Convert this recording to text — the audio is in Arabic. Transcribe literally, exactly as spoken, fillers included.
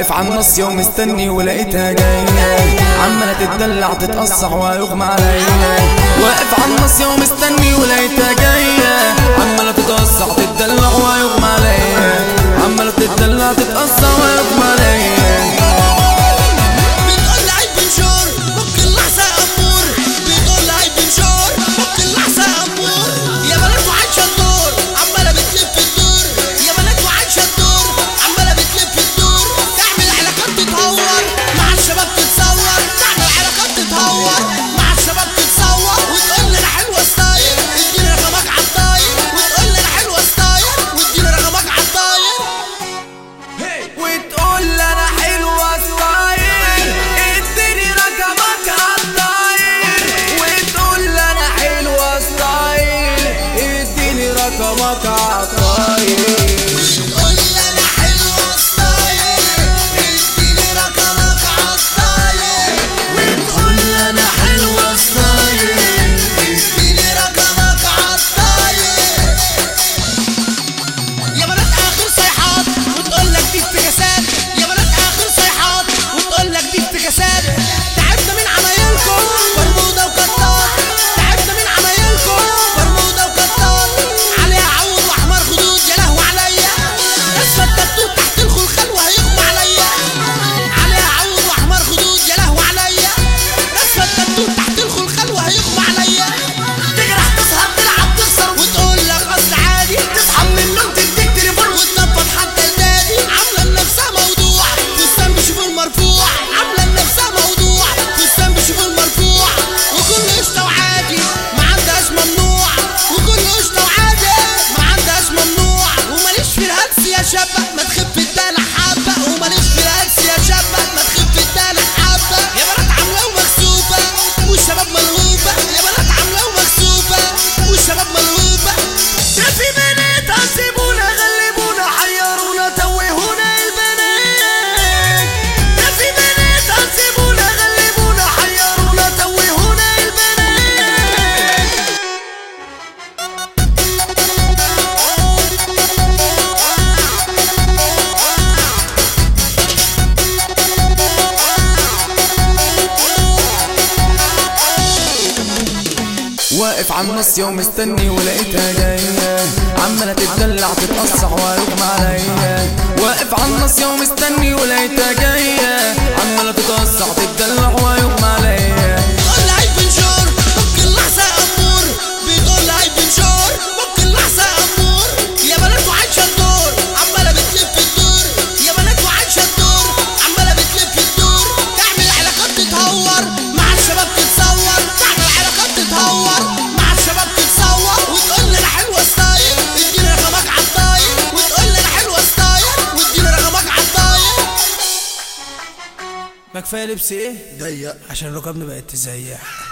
واقف على النص يوم مستني ولقيتها جاية، عمالة تتدلع تتقصع ويغمى عليا. واقف على النص يوم مستني ولقيتها جاية، عمالة تتقصع تتدلع ويغمى عليا، عمالة تتدلع تتقصع ويغمى عليا. بتقول عيب بنشار ممكن لحظة أمور، بتقول عيب بنشار ممكن لحظة أمور. يا بنات وعايشة الدور عمالة بتلف الدور، يا بنات وعايشة الدور عمالة بتلف الدور. تعمل علاقات تتهور مع الشباب تتصور، تعمل علاقات تتهور مع الشباب تتصور. وتقول لي أنا حلوة ستايل اديني رقمك عالطاير، وتقول لي أنا حلوة ستايل واديني رقمك عالطاير. وتقول لي انا حلوة ستايل اديني رقمك عالطاير، وتقول لي انا حلوة ستايل اديني رقمك عالطاير. وتقول لي أنا حلوة ستايل اديني رقمك عالطاير، وتقول لي أنا حلوة ستايل اديني رقمك عالطاير. يا بنات آخر صيحات وتقول لك دي افتكاسات، يا بنات آخر صيحات وتقول لك دي افتكاسات. تعبنا من عمايلكم برمودا وقطار، تعبنا من عمايلكم برمودا وقطار. عليها عود واحمر خدود يا لهوي عليا، اسفة التاتو تحت الخلخال وهيغمى عليا. عليها عود واحمر خدود يا لهوي عليا، اسفة التاتو تحت الخلخال وهيغمى عليا. تجرح تسهر تلعب تخسر وتقول لك اصل عادي، تصحى من النوم تديك تليفون وتنفض حتى النادي. عامله لنفسها موضوع فستان بشوفور مرفوع، عامله لنفسها موضوع فستان بشوفور مرفوع. وكل قشطه وعادي ما عندهاش ممنوع، وكل قشطه وعادي ما عندهاش ممنوع. وماليش في الهلس يا شابه ما تخف الدلع حبه، وماليش في الهلس يا شابه ما تخف الدلع حبه. يا بنات عامله ومكسوفه والشباب ملهوفه، يا بنات عامله ومكسوفه والشباب ملهوفه. ده في بنات عذبونا غلبونا حيرونا توهونا البنات، ده في بنات عذبونا غلبونا حيرونا توهونا البنات. واقف على النص يوم مستني ولقيتها جاية، عمالة تتدلع تتقصع ويغمى عليا. واقف على النص يوم مستني ولقيتها جاية، عمالة تتقصع تتدلع ويغمى عليا. بتقول عيب بنشار ممكن لحظة أمور، بتقول عيب بنشار ممكن لحظة أمور. يا بنات وعايشة الدور عمالة بتلف الدور، يا بنات وعايشة الدور عمالة بتلف الدور. تعمل علاقات تتهور مع الشباب تتصور، تعمل علاقات تتهور مع الشباب تتصور. وتقول لي أنا حلوة ستايل اديني رقمك عالطاير، وتقول لي أنا حلوة ستايل واديني رقمك عالطاير. ما كفايه لبس ايه ضيق عشان ركبنا بقت تزيح.